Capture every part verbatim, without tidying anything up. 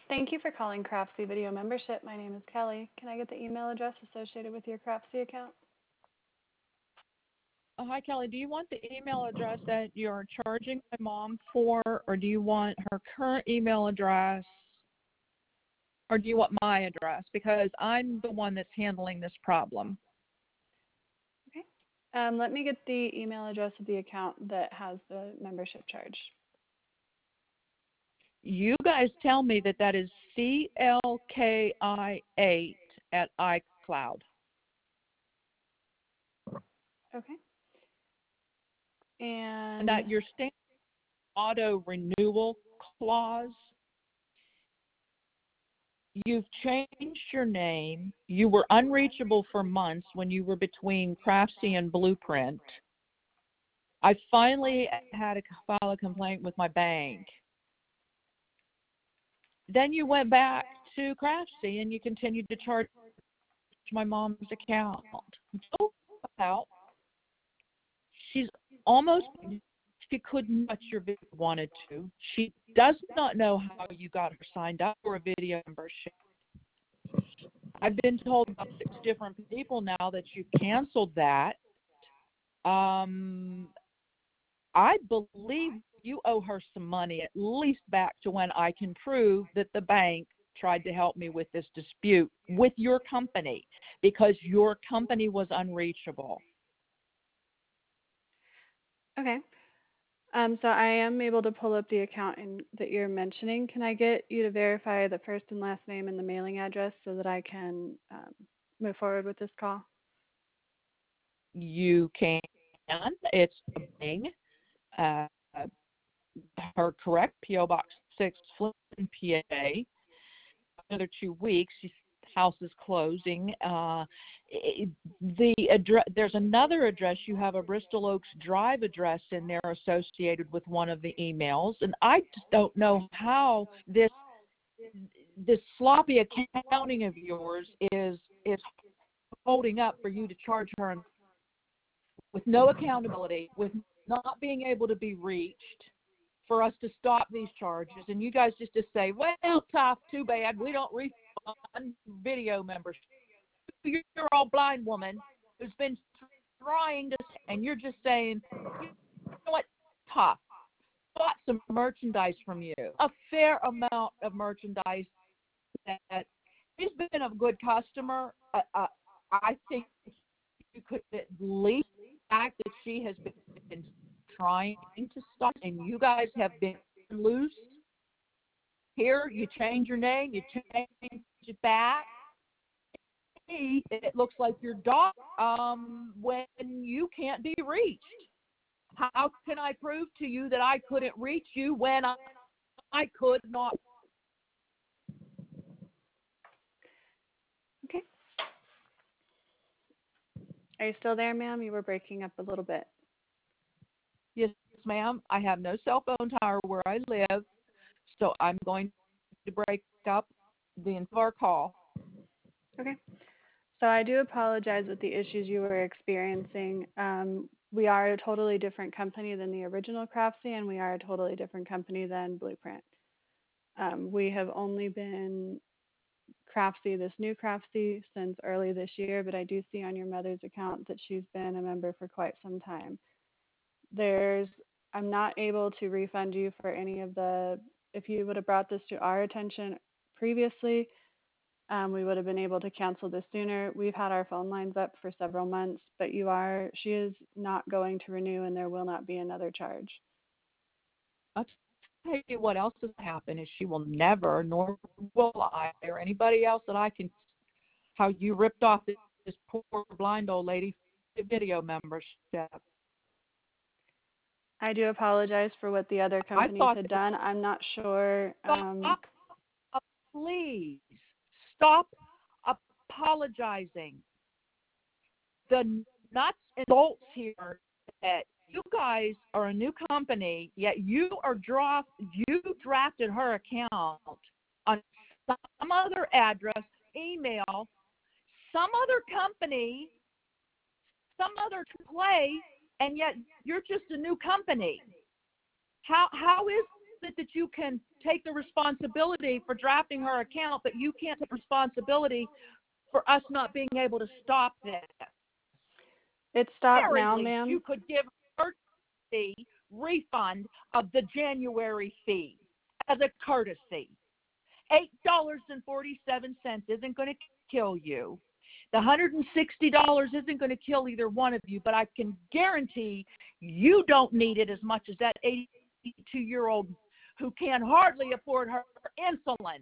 Thank you for calling Craftsy Video Membership. My name is Kelly. Can I get the email address associated with your Craftsy account? Oh, hi, Kelly. Do you want the email address that you're charging my mom for, or do you want her current email address, or do you want my address? Because I'm the one that's handling this problem. Okay. Um, let me get the email address of the account that has the membership charge. You guys tell me that that is C L K I eight at iCloud. Okay. And And that your standard auto renewal clause, you've changed your name. You were unreachable for months when you were between Craftsy and Blueprint. I finally had to file a complaint with my bank. Then you went back to Craftsy and you continued to charge my mom's account. Go out. She's almost, she couldn't touch your video if she wanted to. She does not know how you got her signed up for a video membership. I've been told by six different people now that you've canceled that. Um, I believe you owe her some money, at least back to when I can prove that the bank tried to help me with this dispute with your company because your company was unreachable. okay. Um, so I am able to pull up the account in, that you're mentioning. Can I get you to verify the first and last name and the mailing address so that I can um, move forward with this call? You can. It's Bing. Uh, her correct P O Box six, Flint, P A. Another two weeks. She's, house is closing. Uh, it, the address. There's another address. You have a Bristol Oaks Drive address in there associated with one of the emails, and I just don't know how this this sloppy accounting of yours is is holding up for you to charge her with no accountability, with not being able to be reached, for us to stop these charges, and you guys just to say, well, tough, too bad, we don't refund video membership. You're an old blind woman who's been trying to, and you're just saying, you know what, tough, bought some merchandise from you, a fair amount of merchandise that she's been a good customer. Uh, uh, I think you could at least act that she has been trying to stop, and you guys have been loose. Here, you change your name, you change it back. It looks like your dog um, when you can't be reached. How can I prove to you that I couldn't reach you when I, I could not? Okay. Are you still there, ma'am? You were breaking up a little bit. Yes, ma'am. I have no cell phone tower where I live, so I'm going to break up the end of our call. Okay. So I do apologize with the issues you were experiencing. Um, we are a totally different company than the original Craftsy, and we are a totally different company than Blueprint. Um, we have only been Craftsy, this new Craftsy, since early this year, but I do see on your mother's account that she's been a member for quite some time. There's, I'm not able to refund you for any of the, if you would have brought this to our attention previously, um, we would have been able to cancel this sooner. We've had our phone lines up for several months, but you are, she is not going to renew, and there will not be another charge. I'll tell you what else has happened is she will never, nor will I, or anybody else that I can, how you ripped off this, this poor blind old lady video membership. I do apologize for what the other companies had done. I'm not sure. Um, stop, uh, please stop apologizing. The nuts and bolts here that you guys are a new company, yet you are draw you drafted her account on some other address, email, some other company, some other play, and yet you're just a new company. How how is it that you can take the responsibility for drafting her account, but you can't take responsibility for us not being able to stop this? It's stopped Very now, least ma'am. you could give her the refund of the January fee as a courtesy. eight dollars and forty-seven cents isn't going to kill you. The one hundred sixty dollars isn't going to kill either one of you, but I can guarantee you don't need it as much as that eighty-two-year-old who can hardly afford her insulin.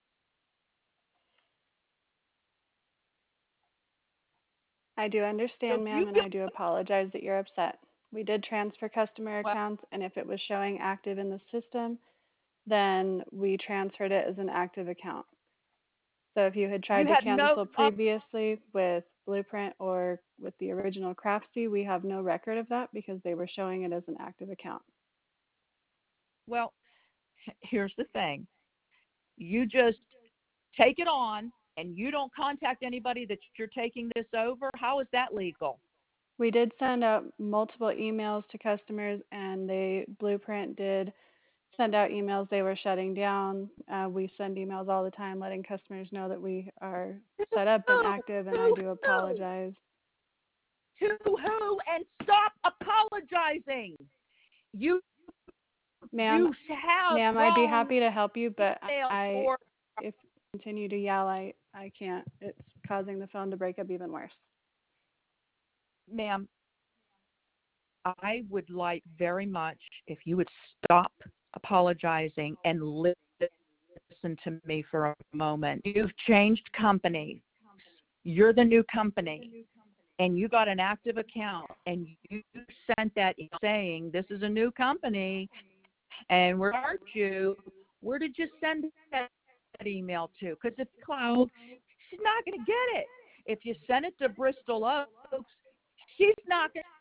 I do understand, If ma'am, you and feel I do apologize that you're upset. We did transfer customer well, accounts, and if it was showing active in the system, then we transferred it as an active account. So if you had tried you to had no cancel uh, previously with Blueprint or with the original Craftsy, we have no record of that because they were showing it as an active account. well, here's the thing. You just take it on and you don't contact anybody that you're taking this over. How is that legal? We did send out multiple emails to customers, and they Blueprint did send out emails they were shutting down. Uh, we send emails all the time letting customers know that we are set up and Who, active, and I who, do who, apologize. to who, and stop apologizing. You Ma'am, you have ma'am, I'd be wrong happy to help you, but email I, for if you continue to yell, I, I can't. It's causing the phone to break up even worse. ma'am. I would like very much if you would stop apologizing and listen to me for a moment. You've changed companies. You're the new company, and you got an active account, and you sent that email saying this is a new company, and where are you? Where did you send that email to? Because if Cloud, she's not going to get it. If you send it to Bristol Oaks, she's not going to.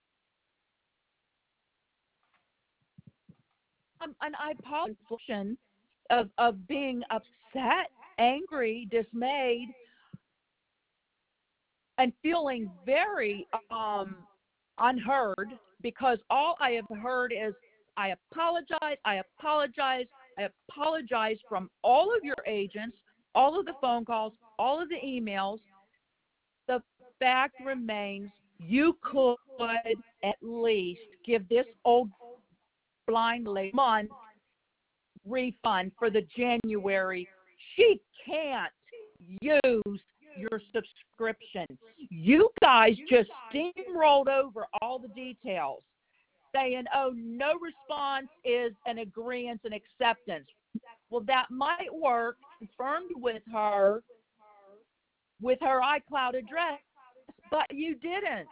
Um, and I apologize of, of being upset, angry, dismayed, and feeling very um, unheard because all I have heard is I apologize, I apologize, I apologize from all of your agents, all of the phone calls, all of the emails. The fact remains you could at least give this old blind lady a month refund for the January. She can't use your subscription. You guys just steamrolled over all the details, saying, oh, no response is an agreement and acceptance. Well, that might work, confirmed with her, with her iCloud address, but you didn't.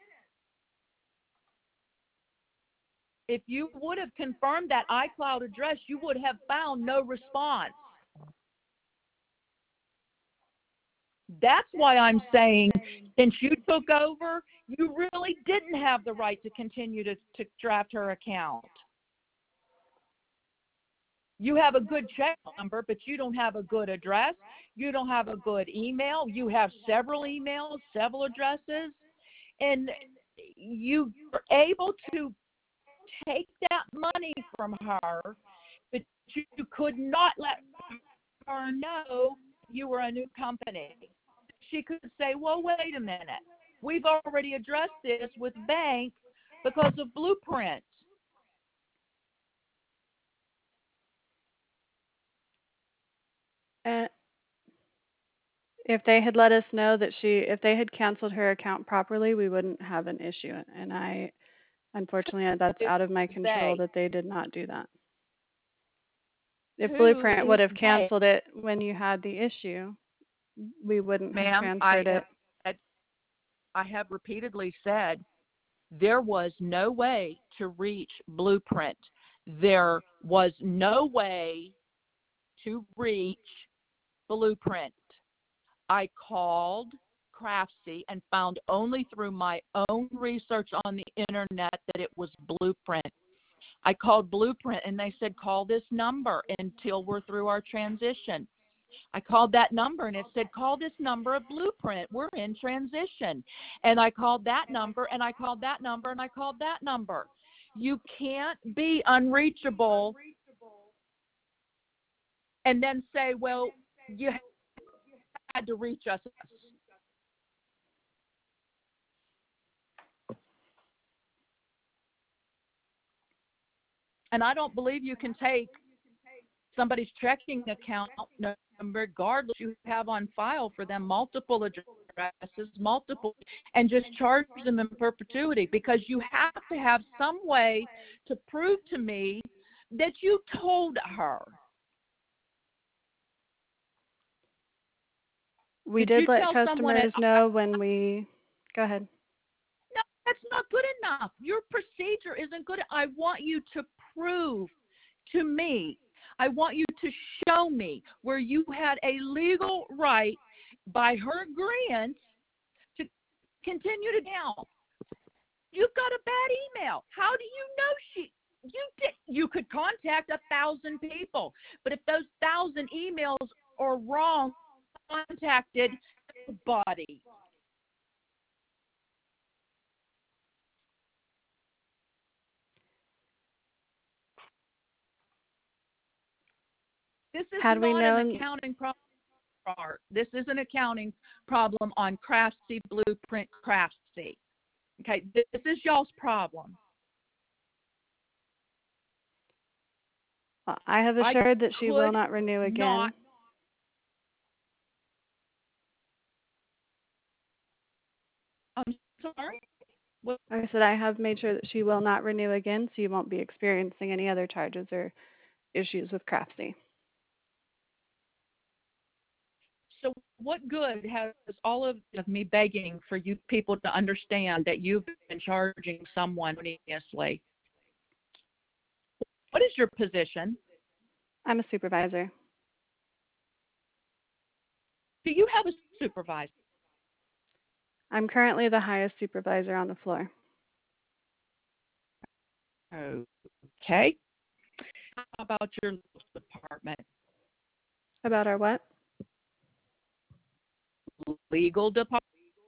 If you would have confirmed that iCloud address, you would have found no response. That's why I'm saying, since you took over, you really didn't have the right to continue to, to draft her account. You have a good check number, but you don't have a good address. You don't have a good email. You have several emails, several addresses, and you were able to take that money from her, but you could not let her know you were a new company. She could say, well, wait a minute. We've already addressed this with bank because of Blueprint. And if they had let us know that she, if they had canceled her account properly, we wouldn't have an issue. And I, unfortunately, that's out of my control They, that they did not do that. If who Blueprint would is have they? canceled it when you had the issue, we wouldn't have Ma'am, I transferred it. have, I have repeatedly said there was no way to reach Blueprint. There was no way to reach Blueprint. I called Craftsy and found only through my own research on the internet that it was Blueprint. I called Blueprint and they said, call this number until we're through our transition. I called that number and it said, call this number of Blueprint. We're in transition. And I called that number and I called that number and I called that number. You can't be unreachable and then say, well, you had to reach us. And I don't believe you can take somebody's checking account number, regardless you have on file for them, multiple addresses, multiple, and just charge them in perpetuity, because you have to have some way to prove to me that you told her. We did, did let customers at, know when we, go ahead. No, that's not good enough. Your procedure isn't good. I want you to prove to me, I want you to show me where you had a legal right by her agreement to continue to now. You've got a bad email. How do you know she you did you could contact a thousand people, but if those thousand emails are wrong, contacted nobody. This is Had we not known, an accounting problem. This is an accounting problem on Craftsy, Blueprint Craftsy. Okay, this is y'all's problem. Well, I have assured I that she will not renew again. Not, I'm sorry? What? Like I said, I have made sure that she will not renew again, so you won't be experiencing any other charges or issues with Craftsy. So what good has all of me begging for you people to understand that you've been charging someone erroneously? What is your position? I'm a supervisor. Do you have a supervisor? I'm currently the highest supervisor on the floor. Okay. How about your department? About our what? Legal department.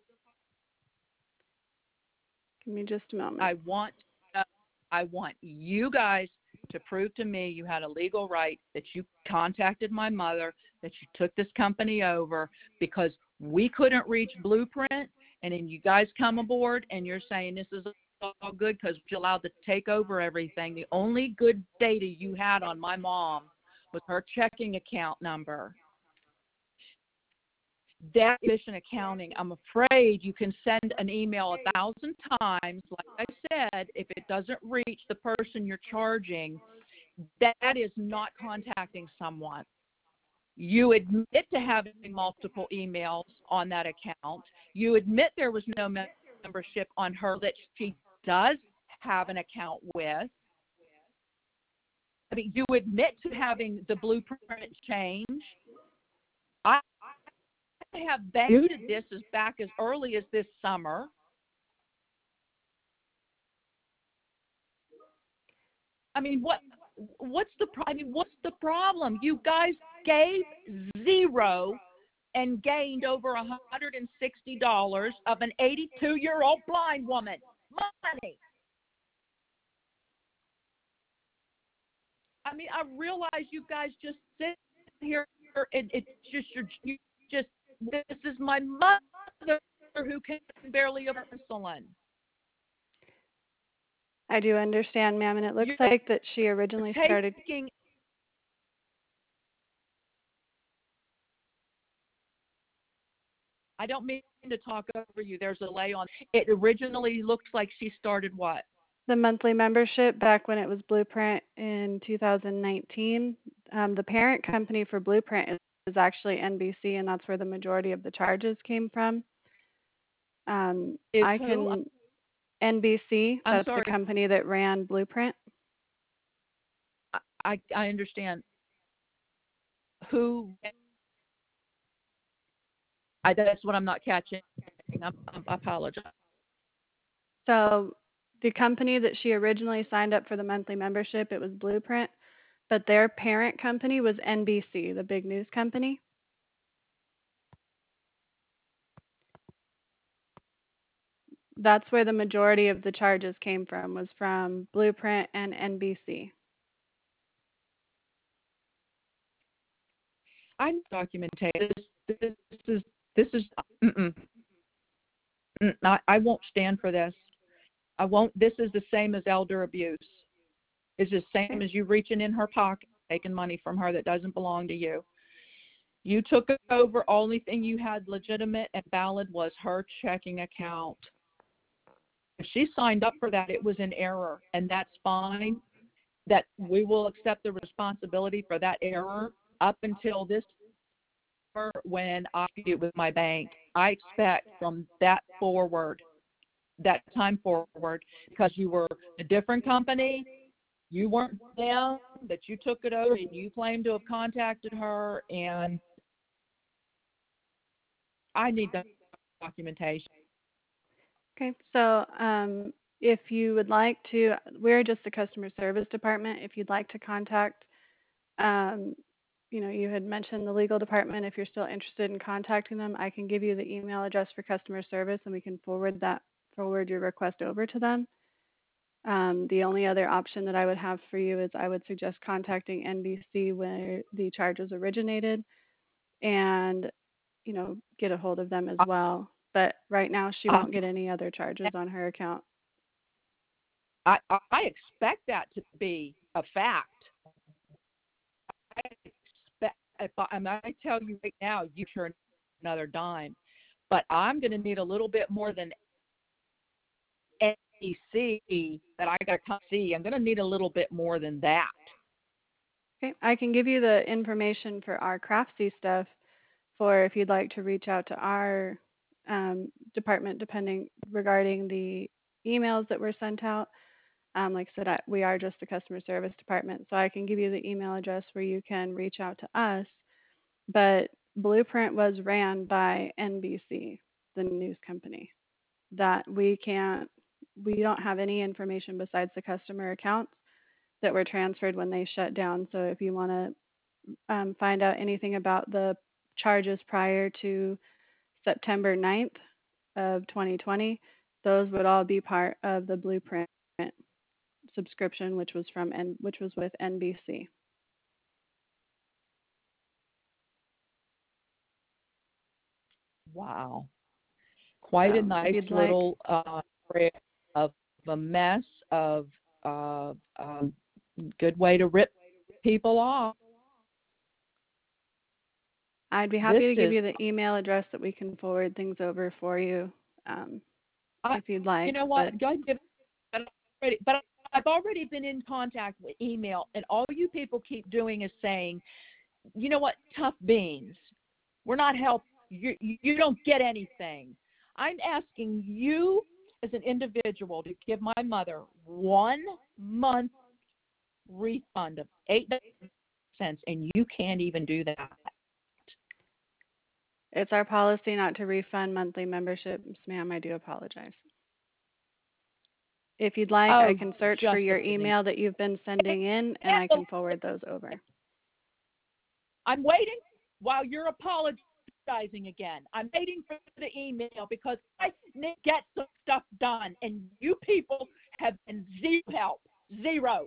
Give me just a moment. I want, uh, I want you guys to prove to me you had a legal right, that you contacted my mother, that you took this company over because we couldn't reach Blueprint, and then you guys come aboard and you're saying this is all good because you're allowed to take over everything. The only good data you had on my mom was her checking account number. That efficient accounting, I'm afraid you can send an email a thousand times. Like I said, if it doesn't reach the person you're charging, that is not contacting someone. You admit to having multiple emails on that account. You admit there was no membership on her that she does have an account with. I mean, you admit to having the Blueprint change. I have muted this as back as early as this summer. I mean, what what's the I mean, what's the problem? You guys gave zero and gained over one hundred sixty dollars of an eighty-two-year-old blind woman money. I mean, I realize you guys just sit here and it's just you're you just this is my mother who can barely afford insulin. I do understand, ma'am, and it looks You're like that she originally taking, started. I don't mean to talk over you. There's a delay on. It originally looked like she started what? The monthly membership back when it was Blueprint in two thousand nineteen. Um, the parent company for Blueprint is, is actually N B C, and that's where the majority of the charges came from. Um, Is I who? can N B C. I'm That's sorry. the company that ran Blueprint. I I understand. Who? I that's what I'm not catching. I'm, I'm, I apologize. So the company that she originally signed up for the monthly membership, it was Blueprint, but their parent company was N B C, the big news company. That's where the majority of the charges came from, was from Blueprint and N B C. I'm documenting this. This is this is. Mm-mm, mm, I, I won't stand for this. I won't. This is the same as elder abuse. It's the same Okay. as you reaching in her pocket, taking money from her that doesn't belong to you. You took over. Only thing you had legitimate and valid was her checking account. If she signed up for that, it was an error, and that's fine. That we will accept the responsibility for that error up until this when I do it with my bank. I expect from that forward, that time forward, because you were a different company, you weren't them, that you took it over and you claimed to have contacted her, and I need the documentation. Okay. So um, if you would like to, we're just the customer service department. If you'd like to contact, um, you know, you had mentioned the legal department. If you're still interested in contacting them, I can give you the email address for customer service, and we can forward that forward your request over to them. Um, the only other option that I would have for you is I would suggest contacting N B C where the charges originated, and you know, get a hold of them as I, well. But right now, she I, won't get any other charges on her account. I, I expect that to be a fact. I expect, if I, I, mean, I tell you right now, you turn another dime, but I'm going to need a little bit more than N B C that I got to come see. I'm going to need a little bit more than that. Okay, I can give you the information for our Craftsy stuff for if you'd like to reach out to our um, department, depending regarding the emails that were sent out. Um, like I said, I, we are just the customer service department, so I can give you the email address where you can reach out to us. But Blueprint was ran by N B C, the news company. That we can't, we don't have any information besides the customer accounts that were transferred when they shut down. So if you want to um, find out anything about the charges prior to September ninth of twenty twenty, those would all be part of the Blueprint subscription, which was from N- which was with N B C. Wow. Quite a So if nice you'd like, little uh, of a mess of uh, um, good way to rip people off. I'd be This happy to give is, you the email address that we can forward things over for you, um, I, if you'd you like. know But what? Go ahead and give it, but, already, but I've already been in contact with email, and all you people keep doing is saying, you know what, tough beans. We're not help. You, you don't get anything. I'm asking you as an individual to give my mother one month refund of eight cents, and you can't even do that. it's our policy not to refund monthly memberships, ma'am. I do apologize. If you'd like, I Oh, can search for just your amazing. email that you've been sending in, and I can forward those over. I'm waiting while you're apologizing again. I'm waiting for the email because I need to get some stuff done, and you people have been zero help. Zero.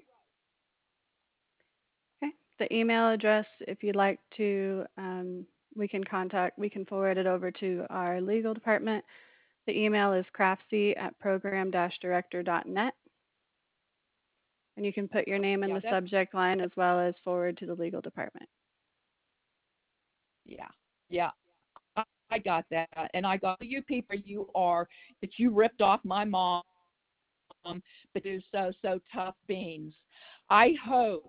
Okay. The email address, if you'd like to, um, we can contact, we can forward it over to our legal department. The email is craftsy at program dash director dot net. And you can put your name in Yeah, the that's, subject line as well as forward to the legal department. yeah, yeah. I, I got that. And I got you people, you are, that you ripped off my mom, but do so, so tough beans. I hope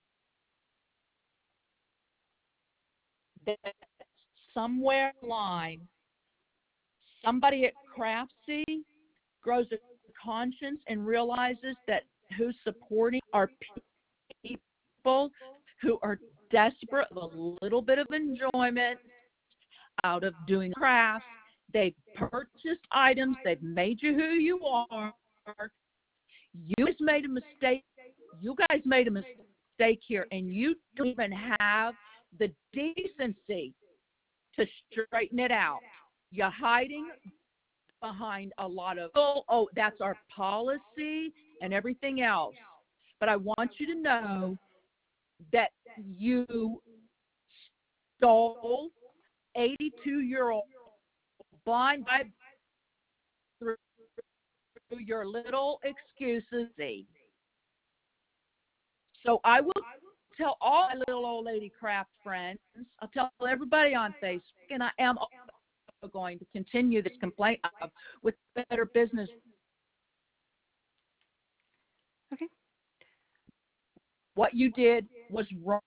that somewhere in the line, somebody at Craftsy grows a conscience and realizes that who's supporting are people who are desperate of a little bit of enjoyment out of doing crafts. They've purchased items. They've made you who you are. You guys made a mistake. You guys made a mistake here, and you don't even have the decency to straighten it out. You're hiding behind a lot of, oh, oh, that's our policy and everything else. But I want you to know that you stole eighty-two-year-old blind by through your little excuses. So I will tell all my little old lady craft friends. I'll tell everybody on Facebook, and I am also going to continue this complaint of with Better Business. Okay. What you did was wrong.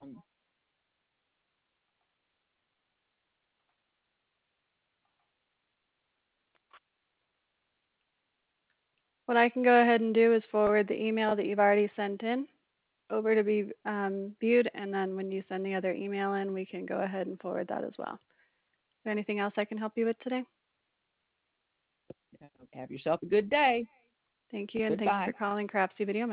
What I can go ahead and do is forward the email that you've already sent in over to be um, viewed, and then when you send the other email in, we can go ahead and forward that as well. Is there anything else I can help you with today? Have yourself a good day. Thank you, and Goodbye. thanks for calling Craftsy Video